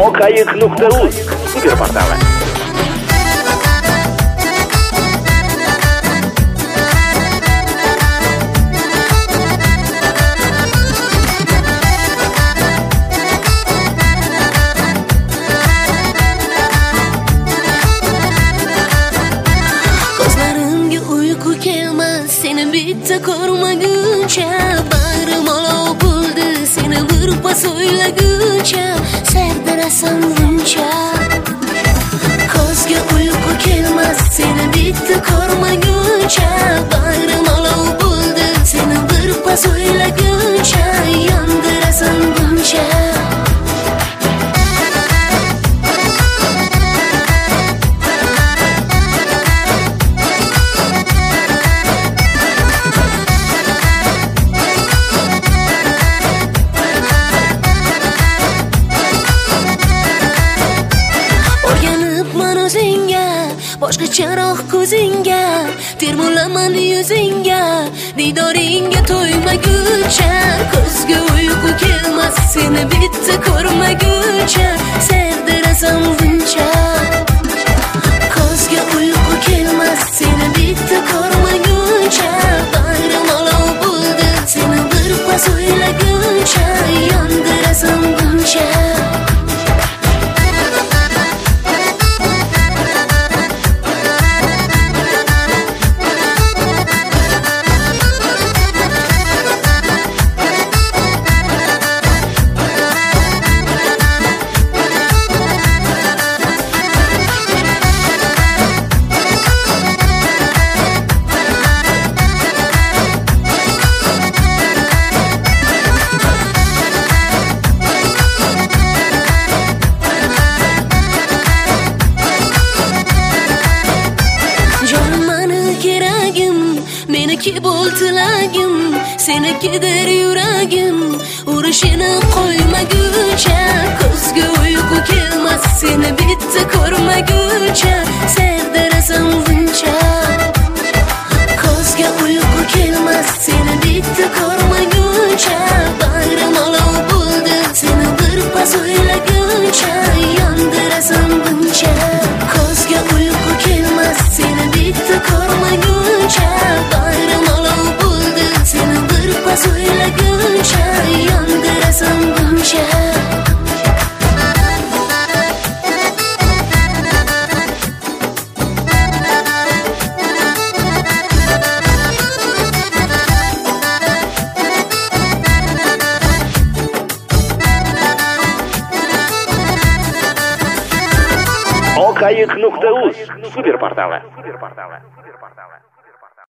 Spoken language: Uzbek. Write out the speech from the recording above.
Okayiq.uz super portali. Ko'zlarimga uyqu kelmas seni bitta ko'rmaguncha, bag'rim olov bo'ldi seni birpas o'ylaguncha, sardirasan buncha. Ko'zga uyqu kelmas seni bitta ko'rmaguncha, bag'rim olov bo'ldi seni birpas o'ylaguncha, yondirasan buncha. Boshqacharoq ko'zingga, termulaman yuzingga, didoringga to'ymaguncha, ko'zga uyqu kelmas seni bitta ko'rmaguncha, serdirasan buncha. Ko'zga uyqu kelmas seni bitta ko'rmaguncha, bag'rim olov bo'ldi seni birpas o'ylaguncha, yondirasan buncha. Meniki bo'l tilagim, senikidir yuragim, urushini qo'ymaguncha, ko'zga uyqu kelmas seni bitta ko'rmaguncha, serdirasan buncha. Ko'zga uyqu kelmas seni bitta ko'rmaguncha, bag'rim olov bo'ldi seni birpas o'ylaguncha, yondirasan buncha. Ko'zga uyqu kelmas seni bitta ko'rmaguncha, bag'rim olov bo'ldi seni birpas o'ylaguncha, yondirasan buncha. Okayiq.uz super portali.